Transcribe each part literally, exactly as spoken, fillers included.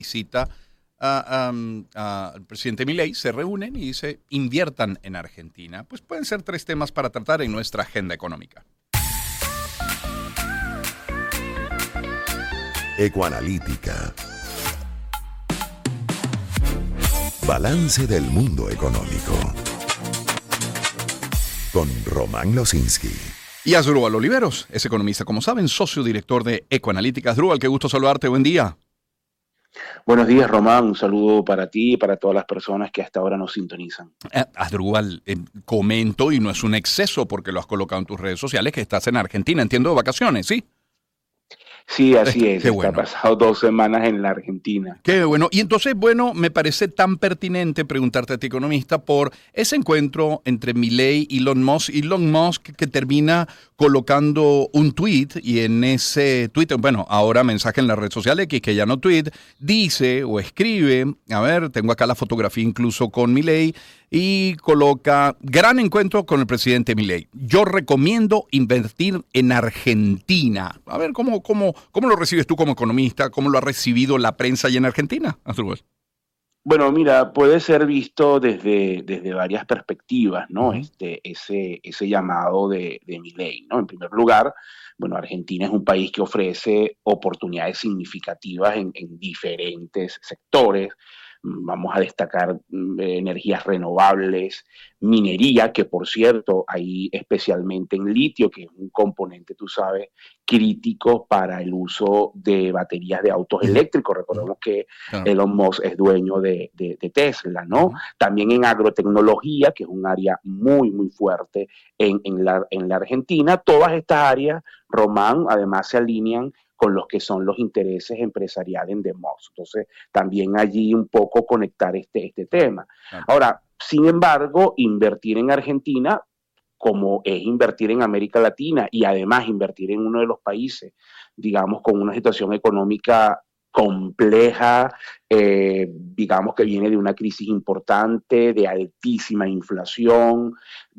visita a, a, al presidente Milei, se reúnen y dice, inviertan en Argentina. Pues pueden ser tres temas para tratar en nuestra agenda económica. Ecoanalítica. Balance del mundo económico. Con Román Losinski. Y Asdrúbal Oliveros es economista, como saben, socio director de Ecoanalítica. Asdrúbal, qué gusto saludarte, buen día. Buenos días, Román, un saludo para ti y para todas las personas que hasta ahora nos sintonizan. Eh, Asdrúbal, eh, comento, y no es un exceso porque lo has colocado en tus redes sociales, que estás en Argentina, entiendo, de vacaciones, ¿sí? Sí, así es. Qué Está bueno. pasado dos semanas en la Argentina. Qué bueno. Y entonces, bueno, me parece tan pertinente preguntarte a ti, economista, por ese encuentro entre Milei y Elon Musk. Elon Musk que termina colocando un tweet y en ese tweet, bueno, ahora mensaje en la red social X, que ya no tweet, dice o escribe, a ver, tengo acá la fotografía incluso con Milei, y coloca, gran encuentro con el presidente Milei. Yo recomiendo invertir en Argentina. A ver, ¿cómo, cómo, cómo lo recibes tú como economista? ¿Cómo lo ha recibido la prensa allá en Argentina, Asdrúbal? Bueno, mira, puede ser visto desde, desde varias perspectivas, ¿no? Uh-huh. Este, ese, ese llamado de, de Milei, ¿no? En primer lugar, bueno, Argentina es un país que ofrece oportunidades significativas en, en diferentes sectores. Vamos a destacar eh, energías renovables, minería, que por cierto, ahí especialmente en litio, que es un componente, tú sabes, crítico para el uso de baterías de autos eléctricos. Recordemos que Claro. Elon Musk es dueño de, de, de Tesla, ¿no? Uh-huh. También en agrotecnología, que es un área muy, muy fuerte en, en, la, en la Argentina. Todas estas áreas, Román, además se alinean con los que son los intereses empresariales de Musk. Entonces, también allí un poco conectar este, este tema. Claro. Ahora, sin embargo, invertir en Argentina, como es invertir en América Latina y además invertir en uno de los países, digamos, con una situación económica compleja, eh, digamos que viene de una crisis importante, de altísima inflación,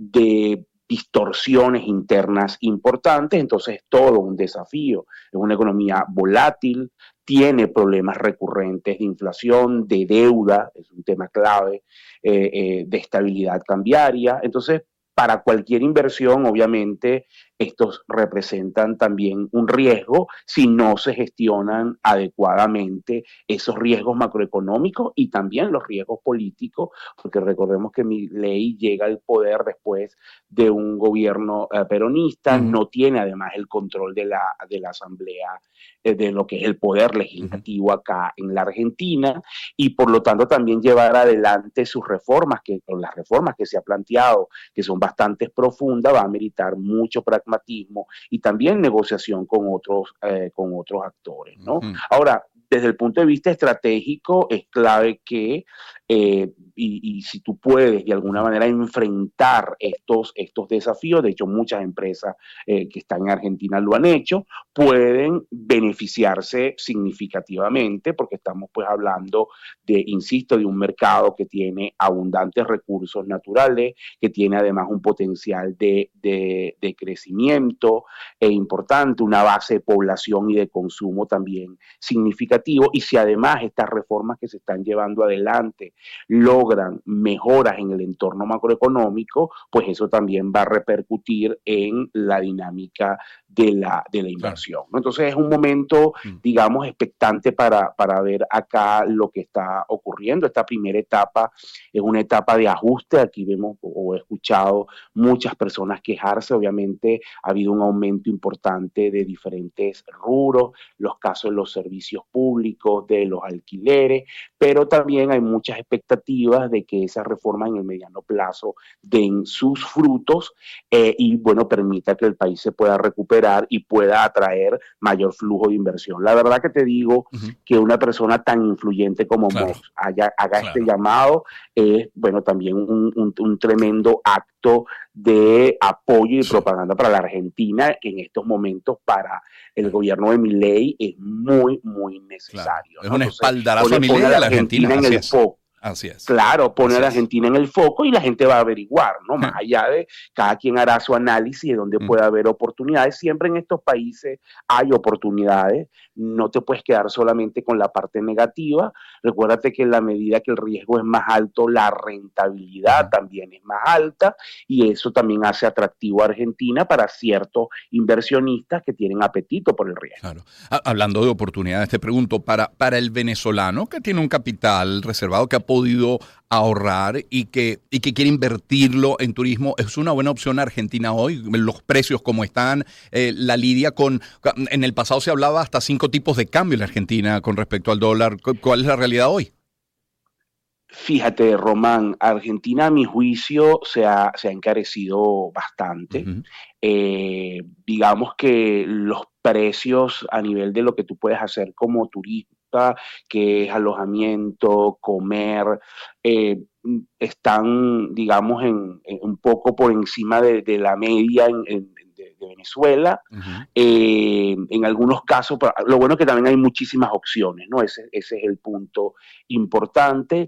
de distorsiones internas importantes, entonces es todo un desafío. Es una economía volátil, tiene problemas recurrentes de inflación, de deuda, es un tema clave, eh, eh, de estabilidad cambiaria. Entonces, para cualquier inversión, obviamente, estos representan también un riesgo si no se gestionan adecuadamente esos riesgos macroeconómicos y también los riesgos políticos, porque recordemos que Milei llega al poder después de un gobierno eh, peronista, uh-huh. no tiene además el control de la, de la asamblea, eh, de lo que es el poder legislativo uh-huh. acá en la Argentina, y por lo tanto también llevar adelante sus reformas, que, o las reformas que se ha planteado, que son bastante profundas, va a meritar mucho pragmatismo y también negociación con otros, eh, con otros actores, ¿no? Uh-huh. Ahora, desde el punto de vista estratégico, es clave que, eh, y, y si tú puedes de alguna manera enfrentar estos, estos desafíos, de hecho muchas empresas eh, que están en Argentina lo han hecho, pueden beneficiarse significativamente porque estamos pues hablando de, insisto, de un mercado que tiene abundantes recursos naturales, que tiene además un potencial de, de, de crecimiento e importante, una base de población y de consumo también significativa. Y si además estas reformas que se están llevando adelante logran mejoras en el entorno macroeconómico, pues eso también va a repercutir en la dinámica de la, de la inversión, ¿no? Entonces es un momento, digamos, expectante para, para ver acá lo que está ocurriendo. Esta primera etapa es una etapa de ajuste. Aquí vemos o he escuchado muchas personas quejarse. Obviamente ha habido un aumento importante de diferentes rubros, los casos de los servicios públicos, de los alquileres, pero también hay muchas expectativas de que esas reformas en el mediano plazo den sus frutos eh, y, bueno, permita que el país se pueda recuperar y pueda atraer mayor flujo de inversión. La verdad que te digo uh-huh. que una persona tan influyente como claro. Musk haya, haga claro. este llamado es, bueno, también un, un, un tremendo acto de apoyo y sí. propaganda para la Argentina, que en estos momentos para el gobierno de Milei es muy, muy necesario. Claro. Es ¿no? un Entonces, espaldarazo a Milei de la Argentina. Argentina en el foco. Así es. Claro, poner Así a es. Argentina en el foco y la gente va a averiguar, ¿no? Más allá de cada quien hará su análisis de dónde Mm. puede haber oportunidades. Siempre en estos países hay oportunidades. No te puedes quedar solamente con la parte negativa. Recuérdate que en la medida que el riesgo es más alto, la rentabilidad Ujú. también es más alta y eso también hace atractivo a Argentina para ciertos inversionistas que tienen apetito por el riesgo. Claro. Ha- Hablando de oportunidades, te pregunto, para, para el venezolano que tiene un capital reservado, que ha podido ahorrar y que, y que quiere invertirlo en turismo, ¿es una buena opción Argentina hoy? Los precios como están, eh, la lidia con... En el pasado se hablaba hasta cinco tipos de cambio en la Argentina con respecto al dólar. ¿Cu- ¿Cuál es la realidad hoy? Fíjate, Román, Argentina a mi juicio se ha, se ha encarecido bastante. Ujú. Eh, digamos que los precios a nivel de lo que tú puedes hacer como turista, que es alojamiento, comer, eh, están, digamos, en, en un poco por encima de, de la media en, en- de, de Venezuela. Ujú. Eh, en algunos casos, pero lo bueno es que también hay muchísimas opciones, ¿no? Ese, ese es el punto importante.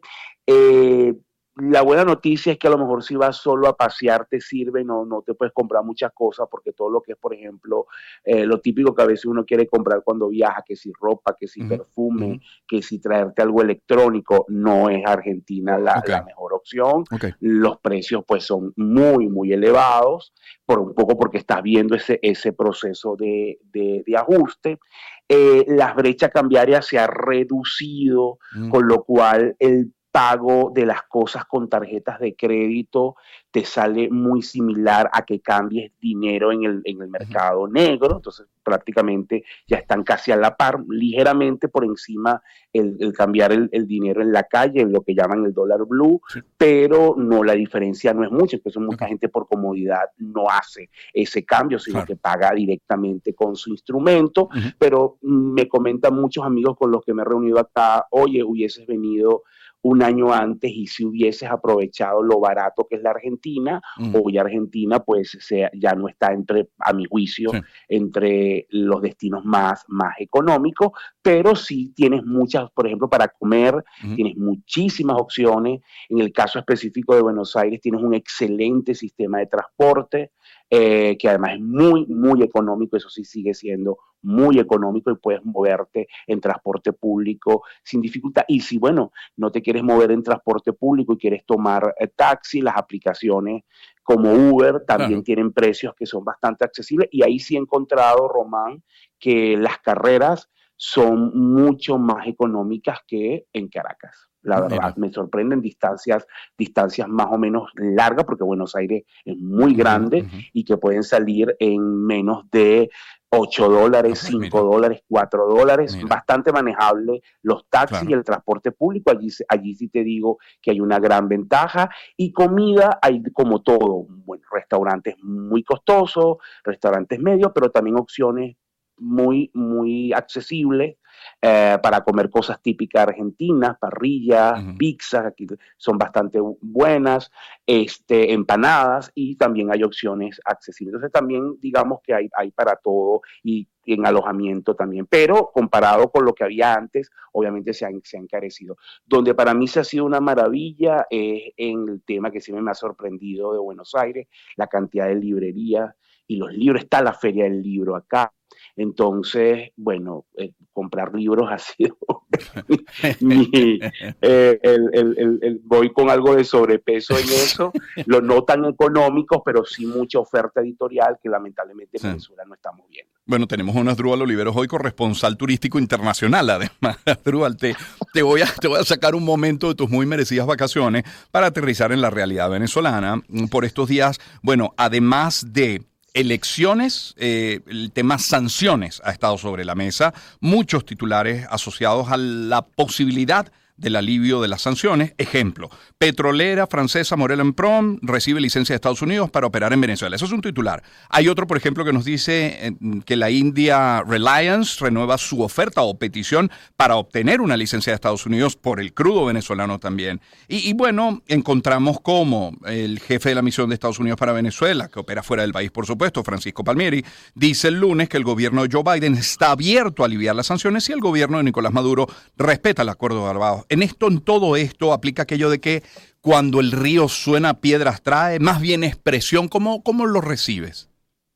Eh, la buena noticia es que a lo mejor si vas solo a pasear te sirve, no, no te puedes comprar muchas cosas porque todo lo que es, por ejemplo, eh, lo típico que a veces uno quiere comprar cuando viaja, que si ropa, que si Ujú. perfume, Ujú. que si traerte algo electrónico, no es Argentina la, Ok. la mejor opción. Ok. Los precios pues son muy, muy elevados, por un poco porque estás viendo ese, ese proceso de, de, de ajuste. Eh, la brecha cambiaria se ha reducido, Mm. con lo cual el pago de las cosas con tarjetas de crédito te sale muy similar a que cambies dinero en el, en el mercado negro, entonces prácticamente ya están casi a la par, ligeramente por encima el, el cambiar el, el dinero en la calle, en lo que llaman el dólar blue, Sí. pero no, la diferencia no es mucha, entonces mucha Ok. gente por comodidad no hace ese cambio, sino Claro. que paga directamente con su instrumento, Ujú. pero mm, me comentan muchos amigos con los que me he reunido acá, oye, hubieses venido un año antes y si hubieses aprovechado lo barato que es la Argentina, Mm. hoy Argentina pues se, ya no está entre, a mi juicio, Sí. entre los destinos más, más económicos, pero sí tienes muchas, por ejemplo, para comer, Ujú. tienes muchísimas opciones. En el caso específico de Buenos Aires tienes un excelente sistema de transporte, eh, que además es muy, muy económico, eso sí sigue siendo muy económico y puedes moverte en transporte público sin dificultad. Y si, bueno, no te quieres mover en transporte público y quieres tomar eh, taxi, las aplicaciones como Uber también Claro. tienen precios que son bastante accesibles y ahí sí he encontrado, Román, que las carreras son mucho más económicas que en Caracas. La verdad, Mira. me sorprenden distancias, distancias más o menos largas, porque Buenos Aires es muy Ujú, grande ujú. y que pueden salir en menos de ocho dólares, Ah, pues cinco mira. dólares, cuatro dólares, Mira. bastante manejable los taxis Claro. y el transporte público, allí, allí sí te digo que hay una gran ventaja, y comida hay como todo, bueno, restaurantes muy costosos, restaurantes medios, pero también opciones muy, muy accesibles eh, para comer cosas típicas argentinas, parrillas, Ujú. pizzas, aquí son bastante buenas, este, empanadas, y también hay opciones accesibles. Entonces también digamos que hay, hay para todo, y en alojamiento también, pero comparado con lo que había antes, obviamente se ha, se ha encarecido. Donde para mí se ha sido una maravilla es eh, en el tema que siempre me ha sorprendido de Buenos Aires, la cantidad de librerías y los libros, está la Feria del Libro acá. Entonces, bueno, eh, comprar libros ha sido mi, eh, el, el, el, el, voy con algo de sobrepeso en eso, lo no tan económicos, pero sí mucha oferta editorial que lamentablemente en Sí. Venezuela no estamos viendo. Bueno, tenemos a un Asdrúbal Oliveros hoy, corresponsal turístico internacional, además. Asdrúbal, te, te, voy a, te voy a sacar un momento de tus muy merecidas vacaciones para aterrizar en la realidad venezolana. Por estos días, bueno, además de elecciones, eh, el tema sanciones ha estado sobre la mesa. Muchos titulares asociados a la posibilidad del alivio de las sanciones. Ejemplo, petrolera francesa Maurel & Prom recibe licencia de Estados Unidos para operar en Venezuela. Eso es un titular. Hay otro, por ejemplo, que nos dice eh, que la India Reliance renueva su oferta o petición para obtener una licencia de Estados Unidos por el crudo venezolano también. Y, y bueno, encontramos como el jefe de la misión de Estados Unidos para Venezuela, que opera fuera del país, por supuesto, Francisco Palmieri, dice el lunes que el gobierno de Joe Biden está abierto a aliviar las sanciones si el gobierno de Nicolás Maduro respeta el acuerdo de esto, en esto, en todo esto, aplica aquello de que cuando el río suena, piedras trae, más bien expresión. ¿Cómo, cómo lo recibes?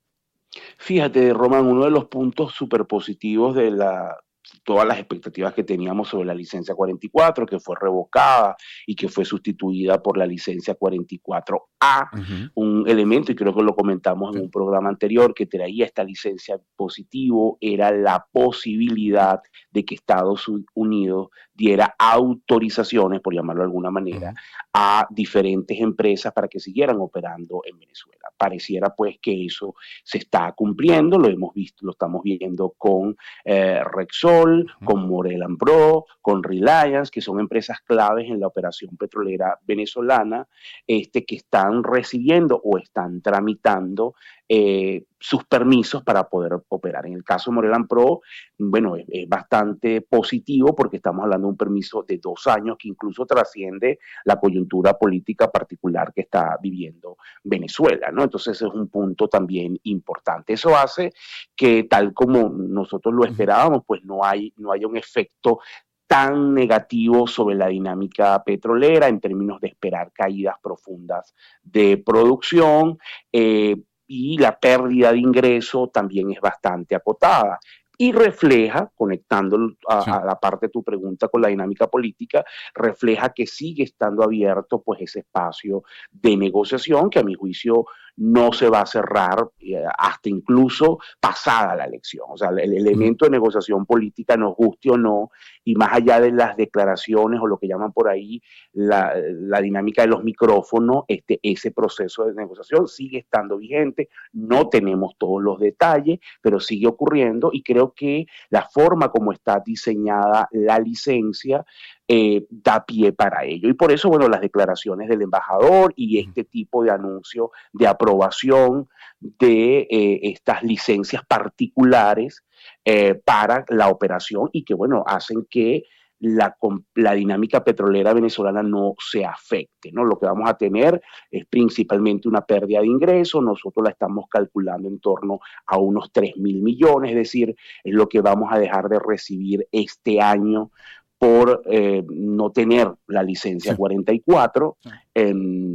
Fíjate, Román, uno de los puntos súper positivos de la, todas las expectativas que teníamos sobre la licencia cuarenta y cuatro, que fue revocada y que fue sustituida por la licencia cuarenta y cuatro A, Uh-huh. un elemento, y creo que lo comentamos en un programa anterior, que traía esta licencia positivo, era la posibilidad de que Estados Unidos diera autorizaciones, por llamarlo de alguna manera, Uh-huh. a diferentes empresas para que siguieran operando en Venezuela. Pareciera pues que eso se está cumpliendo, lo hemos visto, lo estamos viendo con eh, Rexol, Uh-huh. con Morel and Pro, con Reliance, que son empresas claves en la operación petrolera venezolana, este, que están recibiendo o están tramitando eh, sus permisos para poder operar. En el caso de Morel and Pro, bueno, es, es bastante positivo porque estamos hablando de un permiso de dos años que incluso trasciende la coyuntura política particular que está viviendo Venezuela, ¿no? Entonces es un punto también importante. Eso hace que, tal como nosotros lo esperábamos, pues no hay, no haya un efecto tan negativo sobre la dinámica petrolera en términos de esperar caídas profundas de producción, eh, y la pérdida de ingreso también es bastante acotada. Y refleja, conectando a, Sí. a la parte de tu pregunta con la dinámica política, refleja que sigue estando abierto pues ese espacio de negociación que a mi juicio no se va a cerrar eh, hasta incluso pasada la elección. O sea, el, el elemento de negociación política, nos guste o no, y más allá de las declaraciones o lo que llaman por ahí la, la dinámica de los micrófonos, este, ese proceso de negociación sigue estando vigente. No tenemos todos los detalles, pero sigue ocurriendo, y creo que la forma como está diseñada la licencia eh, da pie para ello. Y por eso, bueno, las declaraciones del embajador y este tipo de anuncio de aprobación de eh, estas licencias particulares eh, para la operación, y que, bueno, hacen que la, la dinámica petrolera venezolana no se afecte, ¿no? Lo que vamos a tener es principalmente una pérdida de ingresos. Nosotros la estamos calculando en torno a unos tres mil millones, es decir, es lo que vamos a dejar de recibir este año por eh, no tener la licencia sí. cuarenta y cuatro, sí. eh,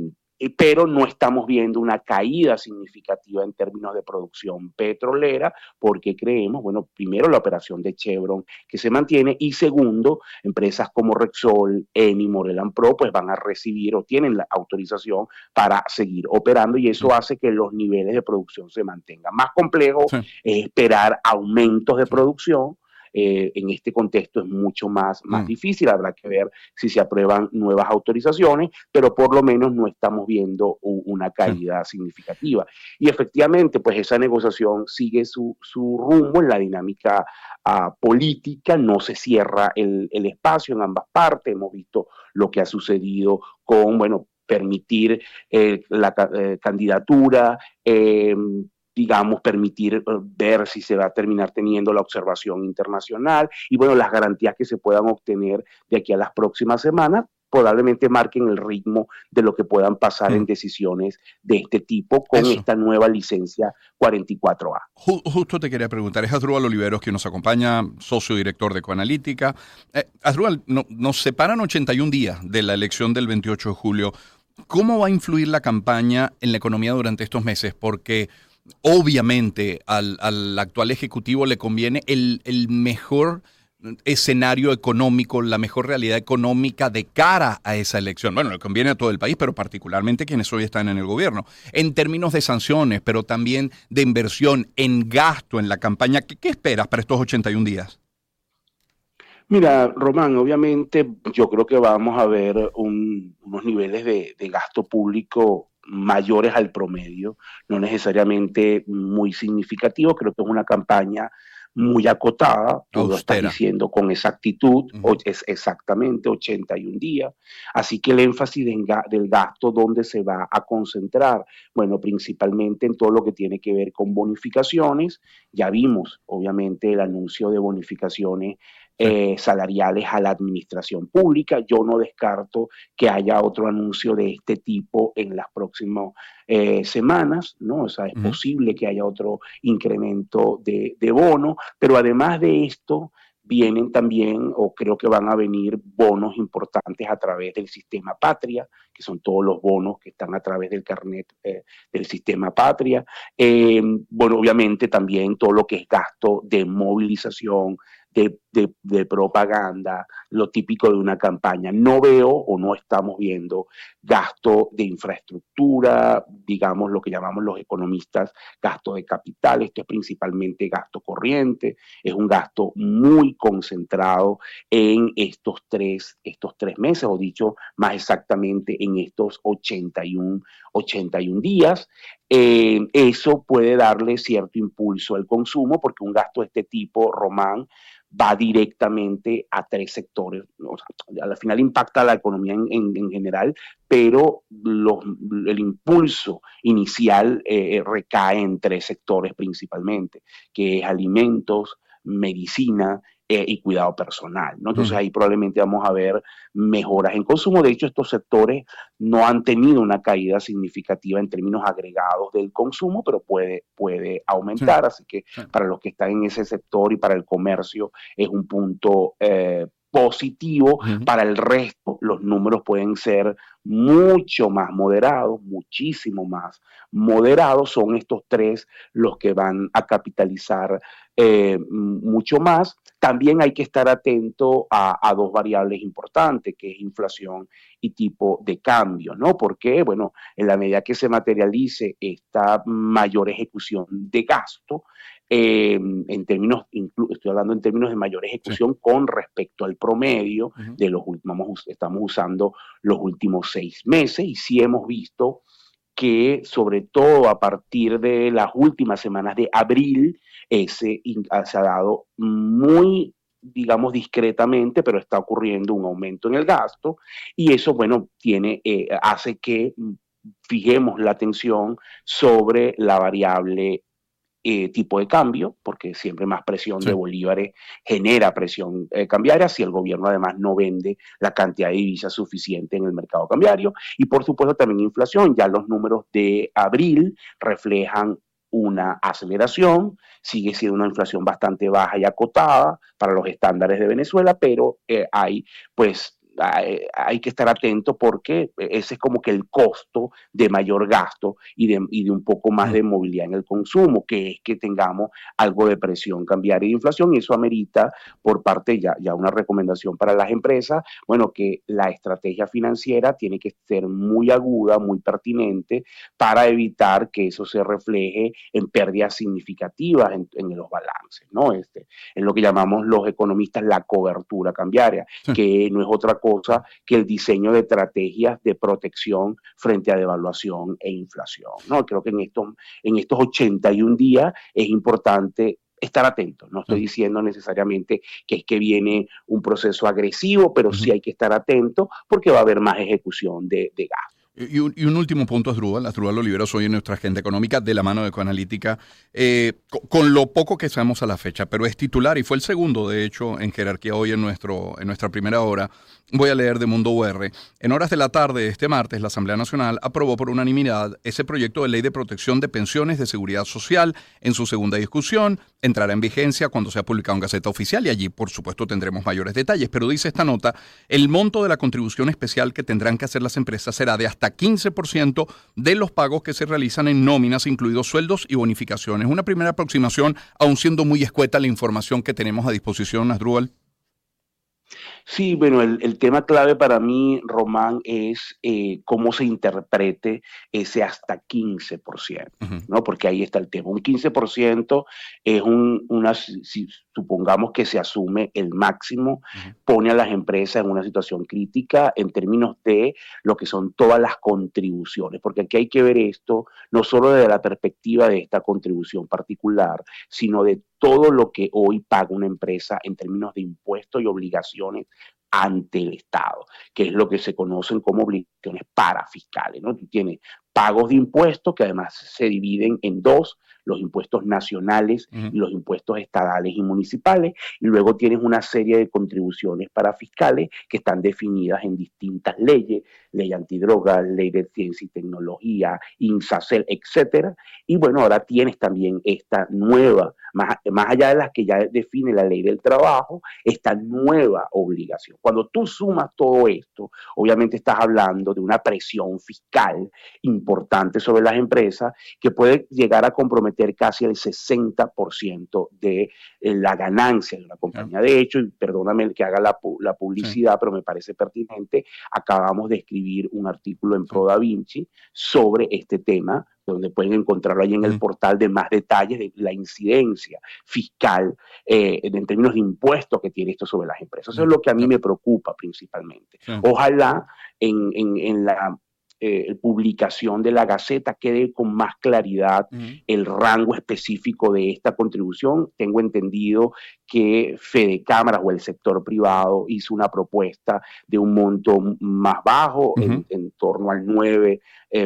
pero no estamos viendo una caída significativa en términos de producción petrolera, porque creemos, bueno, primero la operación de Chevron que se mantiene, y segundo, empresas como Rexol, Eni, Morel and Pro, pues van a recibir o tienen la autorización para seguir operando, y eso sí. hace que los niveles de producción se mantengan. Más complejo sí. es esperar aumentos de sí. producción. Eh, en este contexto es mucho más, más mm. difícil, habrá que ver si se aprueban nuevas autorizaciones, pero por lo menos no estamos viendo u, una caída sí. significativa. Y efectivamente, pues esa negociación sigue su, su rumbo en la dinámica uh, política, no se cierra el, el espacio en ambas partes. Hemos visto lo que ha sucedido con, bueno, permitir eh, la eh, candidatura, eh, digamos, permitir uh, ver si se va a terminar teniendo la observación internacional, y bueno, las garantías que se puedan obtener de aquí a las próximas semanas probablemente marquen el ritmo de lo que puedan pasar mm. en decisiones de este tipo con Eso. esta nueva licencia cuarenta y cuatro A. Justo te quería preguntar, es Asdrúbal Oliveros quien nos acompaña, socio director de Coanalítica. Eh, Asdrúbal, no, nos separan ochenta y un días de la elección del veintiocho de julio. ¿Cómo va a influir la campaña en la economía durante estos meses? Porque obviamente al, al actual ejecutivo le conviene el, el mejor escenario económico, la mejor realidad económica de cara a esa elección. Bueno, le conviene a todo el país, pero particularmente quienes hoy están en el gobierno. En términos de sanciones, pero también de inversión, en gasto en la campaña. ¿Qué, qué esperas para estos ochenta y un días? Mira, Román, obviamente yo creo que vamos a ver un, unos niveles de, de gasto público mayores al promedio, no necesariamente muy significativo. Creo que es una campaña muy acotada, tú lo estás diciendo con exactitud, uh-huh. es exactamente ochenta y un días, así que el énfasis de, del gasto, ¿dónde se va a concentrar? Bueno, principalmente en todo lo que tiene que ver con bonificaciones. Ya vimos, obviamente, el anuncio de bonificaciones Eh, salariales a la administración pública. Yo no descarto que haya otro anuncio de este tipo en las próximas eh, semanas, ¿no? O sea, es uh-huh. posible que haya otro incremento de, de bono, pero además de esto, vienen también, o creo que van a venir, bonos importantes a través del sistema Patria, que son todos los bonos que están a través del carnet eh, del sistema Patria. Eh, bueno, obviamente también todo lo que es gasto de movilización, de, de, de propaganda, lo típico de una campaña. No veo o no estamos viendo gasto de infraestructura, digamos lo que llamamos los economistas gasto de capital. Esto es principalmente gasto corriente, es un gasto muy concentrado en estos tres, estos tres meses, o dicho más exactamente en estos ochenta y uno días. Eh, eso puede darle cierto impulso al consumo, porque un gasto de este tipo, Román, va directamente a tres sectores. O sea, al final impacta a la economía en, en, en general, pero los, el impulso inicial eh, recae en tres sectores principalmente, que es alimentos, medicina eh, y cuidado personal, ¿no? Entonces ahí probablemente vamos a ver mejoras en consumo. De hecho, estos sectores no han tenido una caída significativa en términos agregados del consumo, pero puede, puede aumentar. Sí. Así que sí, para los que están en ese sector y para el comercio es un punto eh, positivo. Uh-huh. Para el resto, los números pueden ser mucho más moderados, muchísimo más moderados. Son estos tres los que van a capitalizar eh, mucho más. También hay que estar atento a, a dos variables importantes, que es inflación y tipo de cambio, ¿no? Porque, bueno, en la medida que se materialice esta mayor ejecución de gasto, eh, en términos, estoy hablando en términos de mayor ejecución, sí, con respecto al promedio uh-huh. de los últimos, estamos usando los últimos seis meses, y sí hemos visto que sobre todo a partir de las últimas semanas de abril, ese se ha dado muy, digamos, discretamente, pero está ocurriendo un aumento en el gasto, y eso, bueno, tiene, eh, hace que fijemos la atención sobre la variable Eh, tipo de cambio, porque siempre más presión sí. de bolívares genera presión eh, cambiaria, si el gobierno además no vende la cantidad de divisas suficiente en el mercado cambiario. Y por supuesto también inflación. Ya los números de abril reflejan una aceleración, sigue siendo una inflación bastante baja y acotada para los estándares de Venezuela, pero eh, hay pues Hay, hay que estar atento, porque ese es como que el costo de mayor gasto y de, y de un poco más de movilidad en el consumo, que es que tengamos algo de presión cambiaria y de inflación, y eso amerita por parte ya, ya una recomendación para las empresas, bueno, que la estrategia financiera tiene que ser muy aguda, muy pertinente, para evitar que eso se refleje en pérdidas significativas en, en los balances, ¿no? Este, es lo que llamamos los economistas la cobertura cambiaria, sí. que no es otra cosa que el diseño de estrategias de protección frente a devaluación e inflación, ¿no? Creo que en estos, en estos ochenta y un días es importante estar atentos. No estoy diciendo necesariamente que es que viene un proceso agresivo, pero uh-huh. sí hay que estar atentos, porque va a haber más ejecución de, de gasto. Y un, y un último punto, Asdrúbal. Asdrúbal Oliveros hoy en nuestra agenda económica de la mano de Ecoanalítica, eh, con, con lo poco que sabemos a la fecha, pero es titular y fue el segundo, de hecho, en jerarquía hoy en, nuestro, en nuestra primera hora. Voy a leer de Mundo U R. En horas de la tarde este martes, la Asamblea Nacional aprobó por unanimidad ese proyecto de ley de protección de pensiones de seguridad social. En su segunda discusión, entrará en vigencia cuando sea publicado en Gaceta Oficial, y allí, por supuesto, tendremos mayores detalles. Pero dice esta nota, el monto de la contribución especial que tendrán que hacer las empresas será de hasta quince por ciento de los pagos que se realizan en nóminas, incluidos sueldos y bonificaciones. Una primera aproximación, aun siendo muy escueta la información que tenemos a disposición, Asdrúbal. Sí, bueno, el, el tema clave para mí, Román, es eh, cómo se interprete ese hasta quince por ciento, uh-huh. ¿no? Porque ahí está el tema. Un quince por ciento es un, una, si supongamos que se asume el máximo, uh-huh. pone a las empresas en una situación crítica en términos de lo que son todas las contribuciones, porque aquí hay que ver esto no solo desde la perspectiva de esta contribución particular, sino de todo lo que hoy paga una empresa en términos de impuestos y obligaciones ante el Estado, que es lo que se conocen como obligaciones parafiscales, ¿no? Tú tienes pagos de impuestos que además se dividen en dos, los impuestos nacionales uh-huh. y los impuestos estadales y municipales, y luego tienes una serie de contribuciones para fiscales que están definidas en distintas leyes, ley antidrogas, ley de ciencia y tecnología, INSACEL, etcétera, y bueno, ahora tienes también esta nueva, más, más allá de las que ya define la ley del trabajo, esta nueva obligación. Cuando tú sumas todo esto, obviamente estás hablando de una presión fiscal importante sobre las empresas que puede llegar a comprometer casi el sesenta por ciento de eh, la ganancia de una compañía. De hecho, y perdóname que haga la, la publicidad, sí. pero me parece pertinente, acabamos de escribir un artículo en Pro Da Vinci sobre este tema, donde pueden encontrarlo ahí en el portal de más detalles de la incidencia fiscal eh, en términos de impuestos que tiene esto sobre las empresas. Eso es lo que a mí me preocupa principalmente. Sí. Ojalá en, en, en la Eh, publicación de la Gaceta quede con más claridad uh-huh. el rango específico de esta contribución. Tengo entendido que Fede Cámaras o el sector privado hizo una propuesta de un monto más bajo, uh-huh. en, en torno al nueve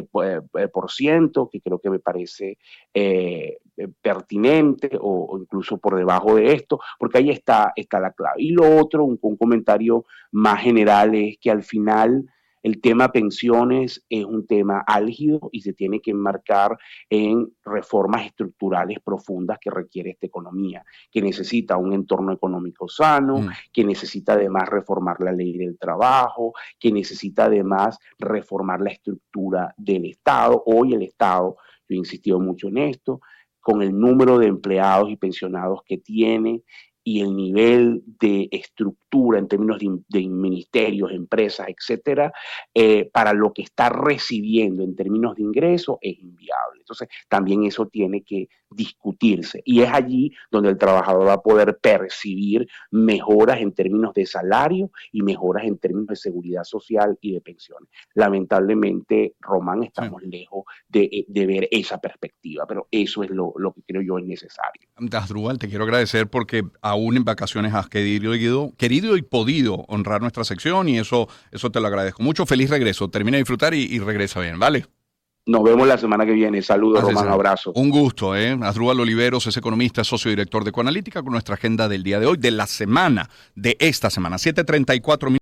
por ciento, eh, que creo que me parece eh, pertinente, o, o incluso por debajo de esto, porque ahí está, está la clave. Y lo otro, un, un comentario más general, es que al final el tema pensiones es un tema álgido y se tiene que enmarcar en reformas estructurales profundas que requiere esta economía, que necesita un entorno económico sano, mm. que necesita además reformar la ley del trabajo, que necesita además reformar la estructura del Estado. Hoy el Estado, yo he insistido mucho en esto, con el número de empleados y pensionados que tiene y el nivel de estructura en términos de, de ministerios, empresas, etcétera, eh, para lo que está recibiendo en términos de ingresos es inviable. Entonces, también eso tiene que discutirse. Y es allí donde el trabajador va a poder percibir mejoras en términos de salario y mejoras en términos de seguridad social y de pensiones. Lamentablemente, Román, estamos sí. lejos de, de ver esa perspectiva, pero eso es lo, lo que creo yo es necesario. Asdrúbal, te quiero agradecer porque aún en vacaciones has querido, querido y podido honrar nuestra sección y eso, eso te lo agradezco mucho. Feliz regreso. Termina de disfrutar y, y regresa bien, ¿vale? Nos vemos la semana que viene. Saludos, Román, un abrazo. Un gusto, ¿eh? Asdrúbal Oliveros es economista, socio director de Ecoanalítica, con nuestra agenda del día de hoy, de la semana, de esta semana, siete treinta y cuatro minutos.